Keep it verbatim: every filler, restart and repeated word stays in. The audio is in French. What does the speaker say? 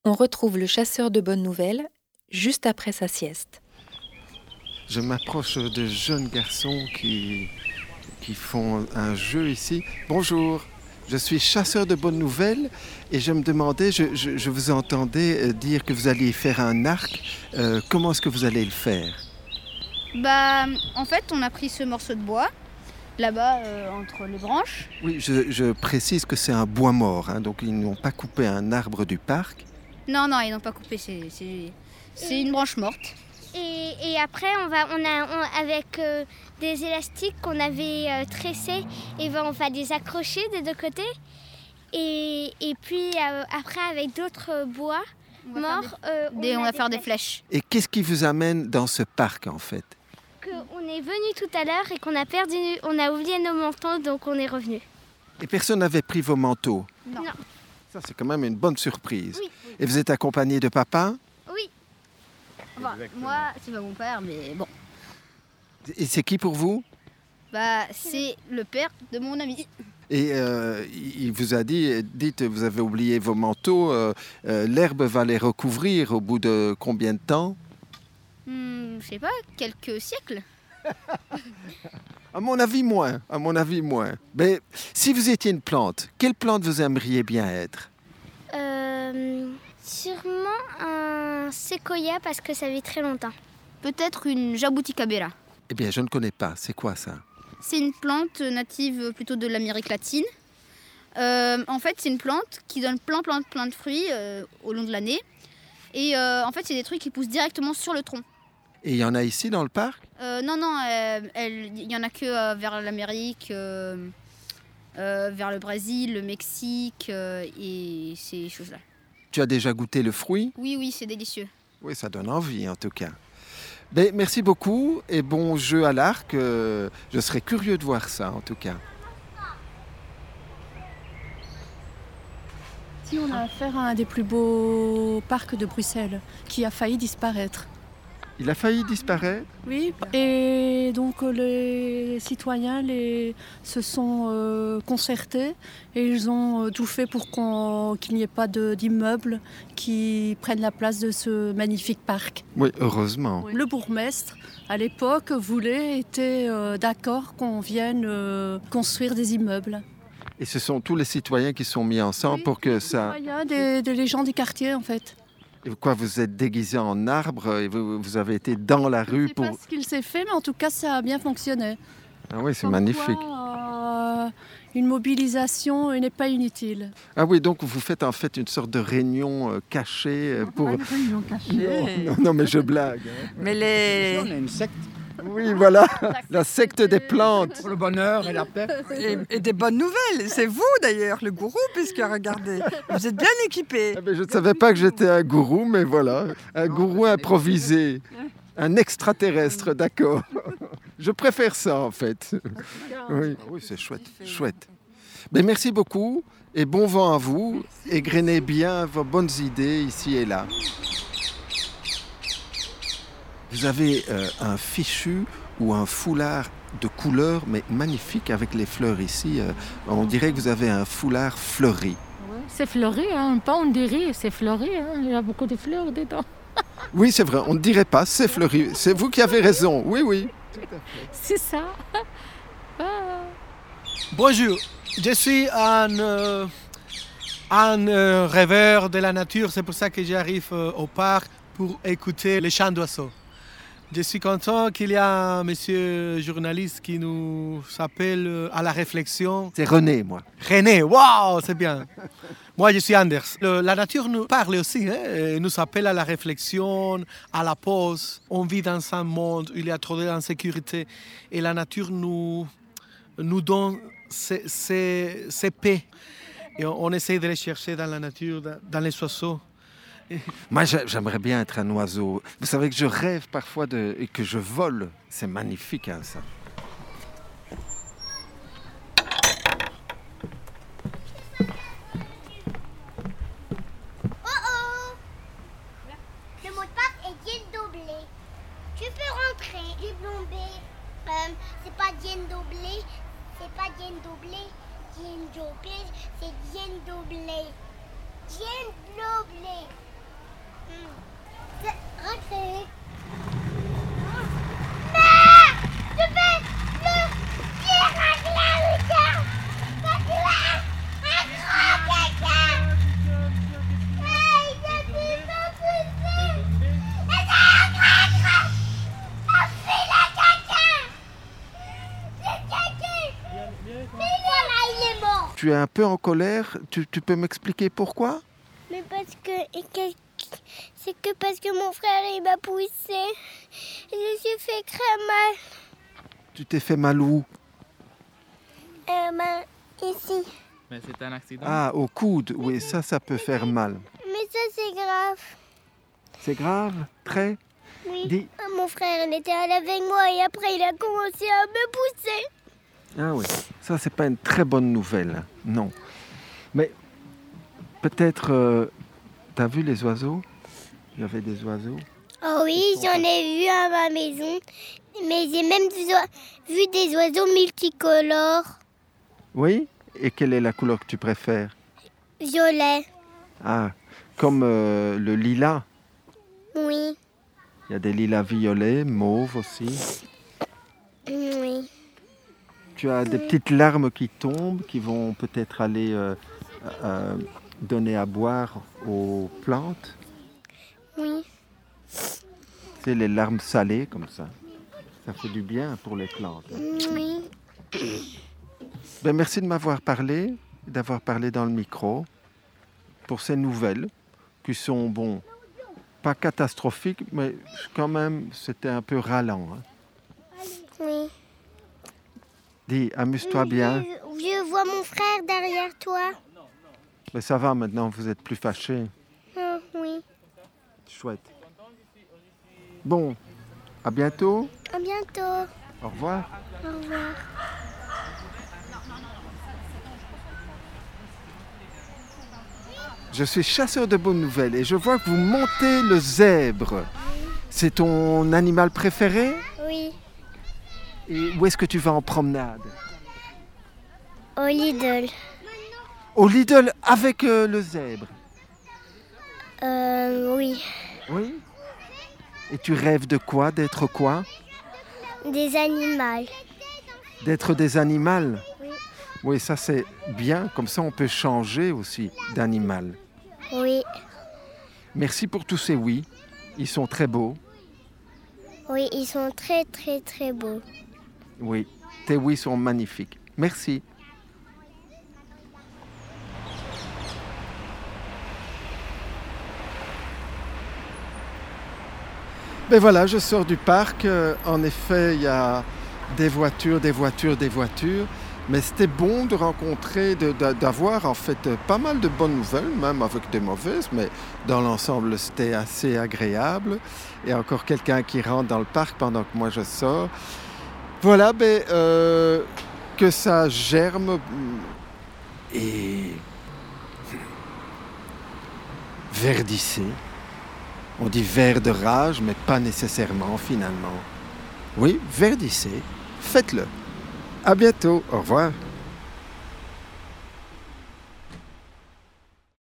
On retrouve le chasseur de bonnes nouvelles juste après sa sieste. Je m'approche de jeunes garçons qui, qui font un jeu ici. Bonjour, je suis chasseur de bonnes nouvelles et je me demandais, je, je, je vous entendais dire que vous alliez faire un arc. Euh, comment est-ce que vous allez le faire ? Bah, en fait, on a pris ce morceau de bois, là-bas, euh, entre les branches. Oui, je, je précise que c'est un bois mort, hein, donc ils n'ont pas coupé un arbre du parc. Non, non, ils n'ont pas coupé, c'est, c'est, c'est une branche morte. Et, et après, on va, on a, on, avec euh, des élastiques qu'on avait euh, tressés, et ben, on va les accrocher des deux côtés. Et, et puis euh, après, avec d'autres bois on morts, des, euh, on, des, on va des faire flèches. des flèches. Et qu'est-ce qui vous amène dans ce parc en fait ? On est venu tout à l'heure et qu'on a perdu, on a oublié nos manteaux, donc on est revenu. Et personne n'avait pris vos manteaux ? Non. non. Ça, c'est quand même une bonne surprise. Oui. Et vous êtes accompagné de papa ? Oui. Enfin, moi, c'est pas mon père, mais bon. Et c'est qui pour vous ? Bah, c'est le père de mon ami. Et euh, il vous a dit, dites, vous avez oublié vos manteaux, euh, euh, l'herbe va les recouvrir au bout de combien de temps ? Hmm, je sais pas, quelques siècles. À mon avis, moins. À mon avis, moins. Mais si vous étiez une plante, quelle plante vous aimeriez bien être ? euh, Sûrement un séquoia parce que ça vit très longtemps. Peut-être une jabuticabera. Eh bien, je ne connais pas. C'est quoi ça ? C'est une plante native plutôt de l'Amérique latine. Euh, en fait, c'est une plante qui donne plein, plein, plein de fruits euh, au long de l'année. Et euh, en fait, c'est des trucs qui poussent directement sur le tronc. Et il y en a ici dans le parc ? euh, Non, non, il euh, n'y en a que euh, vers l'Amérique, euh, euh, vers le Brésil, le Mexique euh, et ces choses-là. Tu as déjà goûté le fruit ? Oui, oui, c'est délicieux. Oui, ça donne envie en tout cas. Mais merci beaucoup et bon jeu à l'arc. Euh, je serais curieux de voir ça en tout cas. Ici, on a affaire à un des plus beaux parcs de Bruxelles qui a failli disparaître. Il a failli disparaître ? Oui, et donc les citoyens les, se sont euh, concertés et ils ont euh, tout fait pour qu'on, qu'il n'y ait pas de, d'immeubles qui prennent la place de ce magnifique parc. Oui, heureusement. Le bourgmestre, à l'époque, voulait, était euh, d'accord qu'on vienne euh, construire des immeubles. Et ce sont tous les citoyens qui sont mis ensemble Oui, pour que des ça... citoyens, des, des gens du quartier en fait. Et quoi, vous êtes déguisé en arbre et vous, vous avez été dans la rue pour... Je ne sais pas ce qu'il s'est fait, mais en tout cas, ça a bien fonctionné. Ah oui, c'est Comme magnifique. quoi, euh, une mobilisation n'est pas inutile. Ah oui, donc vous faites en fait une sorte de réunion euh, cachée euh, pour... Pas une réunion cachée. Non, non, non, mais je blague. Hein. Mais les... On a une secte Oui, voilà, la secte des plantes. pour le bonheur et la paix. Et, et des bonnes nouvelles. C'est vous d'ailleurs, le gourou, puisque regardez, vous êtes bien équipé. Ah ben, je ne savais pas que j'étais un gourou, mais voilà, un gourou improvisé. Un extraterrestre, d'accord. Je préfère ça en fait. Oui, oui, c'est chouette, chouette. Mais merci beaucoup et bon vent à vous. Égrenez bien vos bonnes idées ici et là. Vous avez euh, un fichu ou un foulard de couleur, mais magnifique avec les fleurs ici. Euh, on dirait que vous avez un foulard fleuri. C'est fleuri, hein, pas on dirait, c'est fleuri, hein, il y a beaucoup de fleurs dedans. Oui, c'est vrai, on ne dirait pas, c'est fleuri. C'est vous qui avez raison, oui, oui. C'est ça. Ah. Bonjour, je suis un, euh, un euh, rêveur de la nature, c'est pour ça que j'arrive euh, au parc pour écouter les chants d'oiseaux. Je suis content qu'il y a un monsieur journaliste qui nous appelle euh, à la réflexion. C'est René, moi. René, waouh, c'est bien. Moi, je suis Anders. Le, la nature nous parle aussi, hein, et nous appelle à la réflexion, à la pause. On vit dans un monde où il y a trop d'insécurité et la nature nous, nous donne ces, ces, ces paix. Et on, on essaie de les chercher dans la nature, dans, dans les oiseaux. Moi, j'aimerais bien être un oiseau. Vous savez que je rêve parfois de, et que je vole. C'est magnifique, hein, ça. Oh oh! Le mot de passe est Diane Doblé. Tu peux rentrer. J'ai plombé. Euh, c'est pas Diane Doblé. C'est pas Diane Doblé. Diane Doblé, c'est Diane Doblé. Diane Doblé. tu es un peu en colère. Tu, tu peux m'expliquer pourquoi? Mais parce que... C'est que parce que mon frère, il m'a poussé. Et je me suis fait très mal. Tu t'es fait mal où? Euh, ben, ici. Mais c'est un accident. Ah, au coude. Oui, ça, ça peut faire mal. Mais ça, c'est grave. C'est grave? Très? Oui. Dis. Mon frère, il était là avec moi et après, il a commencé à me pousser. Ah oui, ça, c'est pas une très bonne nouvelle. Non. Mais peut-être... Euh, t'as vu les oiseaux? Il y avait des oiseaux. Oh oui, j'en ai vu à ma maison. Mais j'ai même vu des oiseaux multicolores. Oui? Et quelle est la couleur que tu préfères? Violet. Ah, comme euh, le lilas. Oui. Il y a des lilas violets, mauves aussi. Oui. Tu as des petites larmes qui tombent, qui vont peut-être aller euh, euh, donner à boire aux plantes. Oui. C'est les larmes salées comme ça. Ça fait du bien pour les plantes. Oui. Ben, merci de m'avoir parlé, d'avoir parlé dans le micro pour ces nouvelles qui sont, bon, pas catastrophiques, mais quand même, c'était un peu ralent. Hein. Oui. Dis, amuse-toi bien. Je, je vois mon frère derrière toi. Mais ça va maintenant, vous êtes plus fâchés. Oh, oui. Chouette. Bon, à bientôt. À bientôt. Au revoir. Au revoir. Je suis chasseur de bonnes nouvelles et je vois que vous montez le zèbre. C'est ton animal préféré? Oui. Et où est-ce que tu vas en promenade? Au Lidl. Au Lidl avec euh, le zèbre? Euh, oui. Oui. Et tu rêves de quoi? D'être quoi? Des animaux. D'être des animaux? Oui. Oui, ça c'est bien. Comme ça, on peut changer aussi d'animal. Oui. Merci pour tous ces oui. Ils sont très beaux. Oui, ils sont très, très, très beaux. Oui, tes oui sont magnifiques. Merci. Ben voilà, je sors du parc. Euh, en effet, il y a des voitures, des voitures, des voitures. Mais c'était bon de rencontrer, de, de, d'avoir en fait pas mal de bonnes nouvelles, même avec des mauvaises, mais dans l'ensemble, c'était assez agréable. Et encore quelqu'un qui rentre dans le parc pendant que moi je sors. Voilà, ben, euh, que ça germe et verdissez. On dit vert de rage, mais pas nécessairement finalement. Oui, verdissez, faites-le. À bientôt, au revoir.